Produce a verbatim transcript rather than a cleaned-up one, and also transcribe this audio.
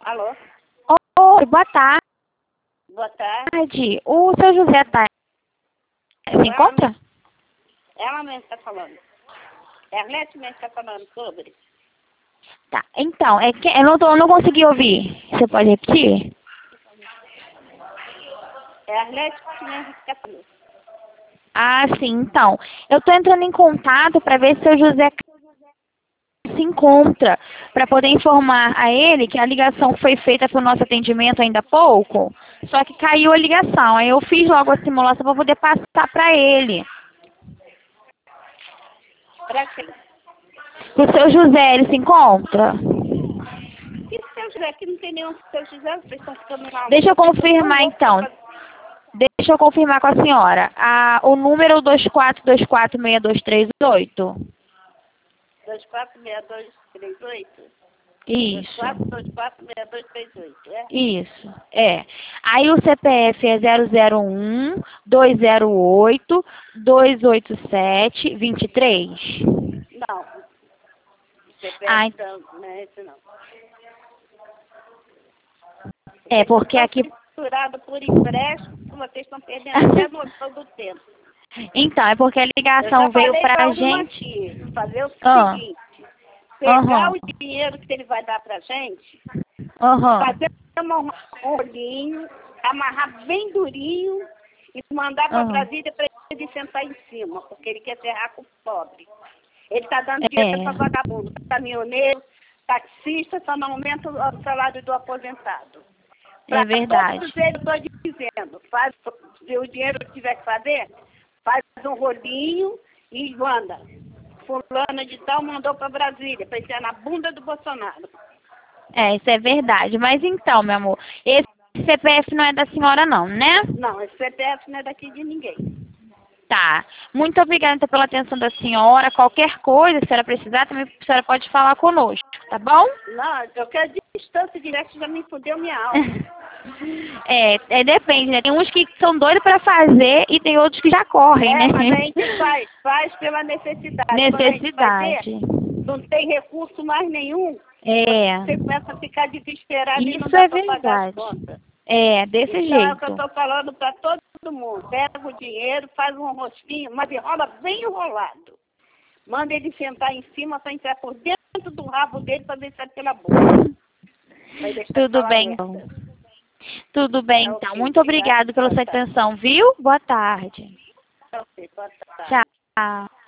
Alô? Oi, boa tarde. Boa tarde. O seu José tá se encontra? Ela mesmo está falando. Ernest mesmo está falando sobre. Tá. Então, é que eu não, tô, eu não consegui ouvir. Você pode repetir? Ernest mesmo está falando. Ah, sim. Então, eu tô entrando em contato para ver se o seu José se encontra, para poder informar a ele que a ligação foi feita para o nosso atendimento ainda há pouco, só que caiu a ligação. Aí eu fiz logo a simulação para poder passar para ele. Para quem? O seu José, ele se encontra? E se eu José aqui não tem nenhum seu José, vocês estão ficando mal. Deixa eu confirmar então. Deixa eu confirmar com a senhora. Ah, o número dois quatro dois quatro seis dois três oito? dois quatro seis dois três oito? Isso. dois quatro dois quatro seis dois três oito, é? Isso, é. Aí o C P F é zero zero um dois zero oito dois oito sete dois três? Não. C P Ah, F não é esse não. é porque aqui... Misturado por empréstimo, vocês estão perdendo até a noção do tempo. Então, é porque a Eu ligação já veio falei pra para uma gente... aqui, fazer o Ah, seguinte, pegar aham, o dinheiro que ele vai dar pra gente, aham, fazer um rolinho, amarrar bem durinho e mandar para aham. Brasília para ele sentar em cima, porque ele quer ferrar com o pobre. Ele está dando É, dinheiro para vagabundo, caminhoneiro, taxista, só não aumenta o salário do aposentado. é Para verdade. todos eles, estou dizendo, faz, se o dinheiro que tiver que fazer, faz um rolinho e manda. Fulana de tal mandou para Brasília, para enfiar na bunda do Bolsonaro. É, isso é verdade. Mas então, meu amor, esse C P F não é da senhora não, né? Não, esse C P F não é daqui de ninguém. Tá. Muito obrigada então, pela atenção da senhora. Qualquer coisa, se a senhora precisar, também a senhora pode falar conosco, tá bom? Não, eu quero distância direta, já me fudeu minha alma. É, é, depende, né? Tem uns que são doidos para fazer e tem outros que já correm, É, né? mas a gente faz, faz pela necessidade. Quando a gente vai Necessidade. ter, não tem recurso mais nenhum, É, você começa a ficar desesperado e não isso dá é para pagar as verdade. contas. É, desse Então é o que eu jeito. estou falando para todo mundo. Pega o dinheiro, faz um rostinho, mas enrola bem enrolado. Manda ele sentar em cima para entrar por dentro do rabo dele para deixar pela boca. Vai deixar de Tudo falar bem, merda. então. Tudo bem, É então. ok, Muito obrigada. obrigada pela Boa sua tarde. atenção, viu? Boa tarde. É ok, boa tarde. Tchau.